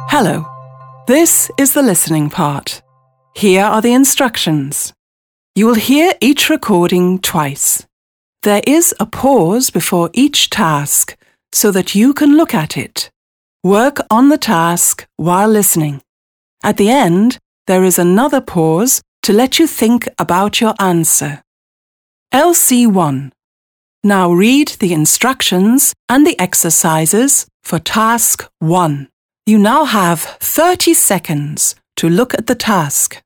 Hello. This is the listening part. Here are the instructions. You will hear each recording twice. There is a pause before each task so that you can look at it. Work on the task while listening. At the end, there is another pause to let you think about your answer. LC1. Now read the instructions and the exercises for task 1. You now have 30 seconds to look at the task.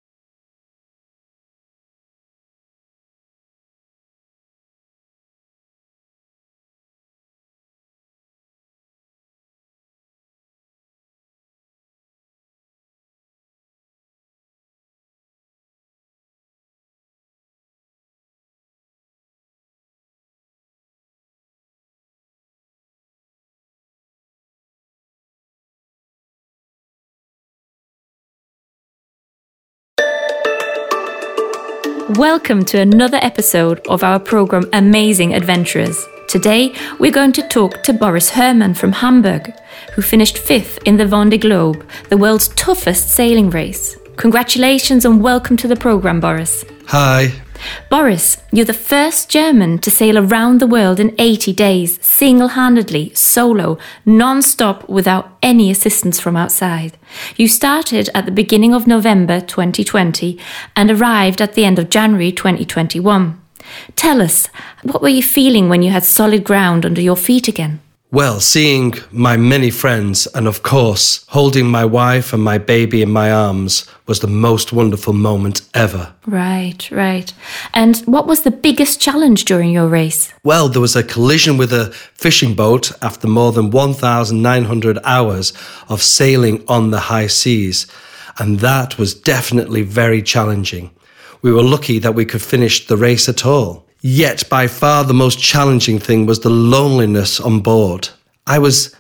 Welcome to another episode of our program Amazing Adventurers. Today we're going to talk to Boris Herrmann from Hamburg, who finished 5th in the Vendée Globe, the world's toughest sailing race. Congratulations and welcome to the program, Boris. Hi. Boris, you're the first German to sail around the world in 80 days, single-handedly, solo, non-stop, without any assistance from outside. You started at the beginning of November 2020 and arrived at the end of January 2021. Tell us, what were you feeling when you had solid ground under your feet again? Well, seeing my many friends and, of course, holding my wife and my baby in my arms was the most wonderful moment ever. Right. And what was the biggest challenge during your race? Well, there was a collision with a fishing boat after more than 1,900 hours of sailing on the high seas, and that was definitely very challenging. We were lucky that we could finish the race at all. Yet by far the most challenging thing was the loneliness on board. I was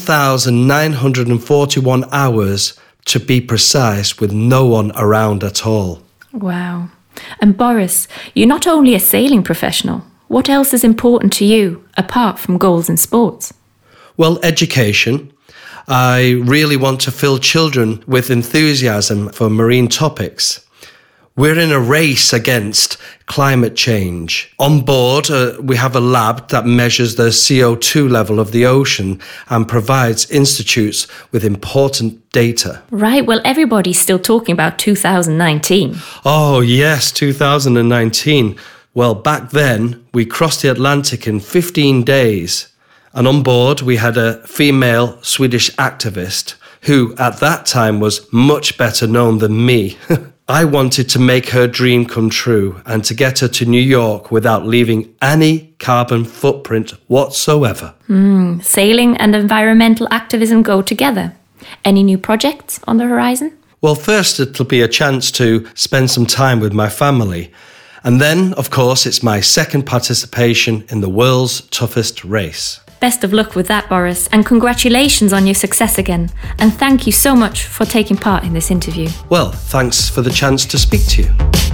1,941 hours, to be precise, with no one around at all. Wow. And Boris, you're not only a sailing professional. What else is important to you, apart from goals in sports? Well, education. I really want to fill children with enthusiasm for marine topics. We're in a race against climate change. On board, we have a lab that measures the CO2 level of the ocean and provides institutes with important data. Right, well, everybody's still talking about 2019. Oh, yes, 2019. Well, back then, we crossed the Atlantic in 15 days. And on board, we had a female Swedish activist who, at that time, was much better known than me. I wanted to make her dream come true and to get her to New York without leaving any carbon footprint whatsoever. Sailing and environmental activism go together. Any new projects on the horizon? Well, first it'll be a chance to spend some time with my family. And then, of course, it's my second participation in the world's toughest race. Best of luck with that, Boris, and congratulations on your success again. And thank you so much for taking part in this interview. Well, thanks for the chance to speak to you.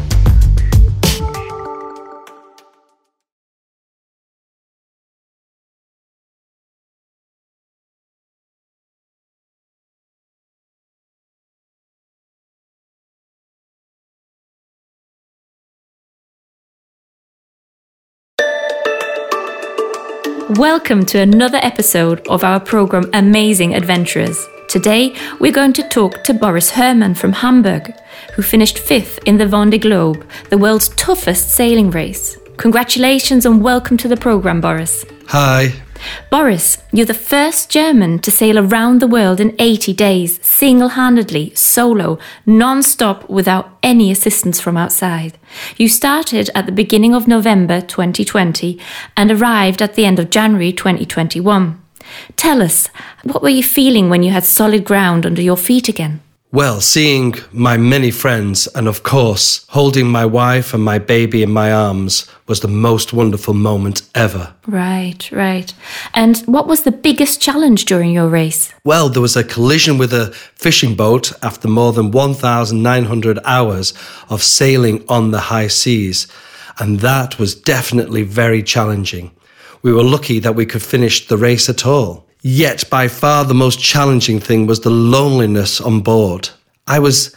Welcome to another episode of our program Amazing Adventurers. Today we're going to talk to Boris Herrmann from Hamburg, who finished 5th in the Vendée Globe, the world's toughest sailing race. Congratulations and welcome to the program, Boris. Hi. Boris, you're the first German to sail around the world in 80 days, single-handedly, solo, non-stop, without any assistance from outside. You started at the beginning of November 2020 and arrived at the end of January 2021. Tell us, what were you feeling when you had solid ground under your feet again? Well, seeing my many friends and, of course, holding my wife and my baby in my arms was the most wonderful moment ever. Right. And what was the biggest challenge during your race? Well, there was a collision with a fishing boat after more than 1,900 hours of sailing on the high seas, and that was definitely very challenging. We were lucky that we could finish the race at all. Yet by far the most challenging thing was the loneliness on board. I was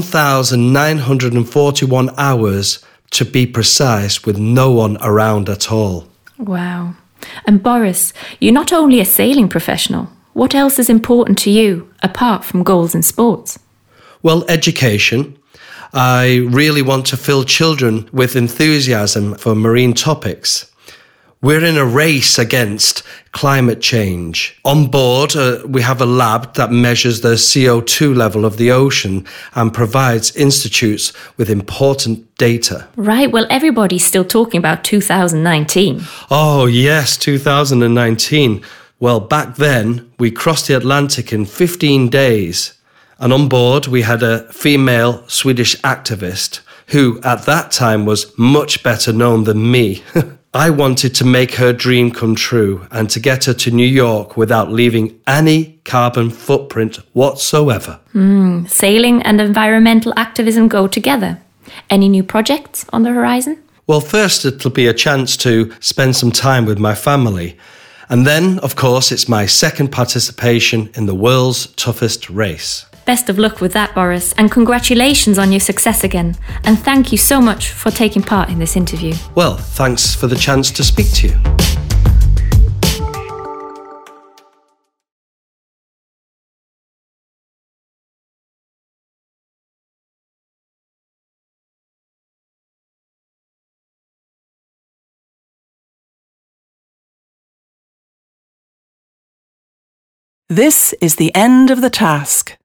1,941 hours, to be precise, with no one around at all. Wow. And Boris, you're not only a sailing professional. What else is important to you, apart from goals in sports? Well, education. I really want to fill children with enthusiasm for marine topics. We're in a race against climate change. On board, we have a lab that measures the CO2 level of the ocean and provides institutes with important data. Right, well, everybody's still talking about 2019. Oh, yes, 2019. Well, back then, we crossed the Atlantic in 15 days. And on board, we had a female Swedish activist who, at that time, was much better known than me. I wanted to make her dream come true and to get her to New York without leaving any carbon footprint whatsoever. Sailing and environmental activism go together. Any new projects on the horizon? Well, first it'll be a chance to spend some time with my family. And then, of course, it's my second participation in the world's toughest race. Best of luck with that, Boris, and congratulations on your success again. And thank you so much for taking part in this interview. Well, thanks for the chance to speak to you. This is the end of the task.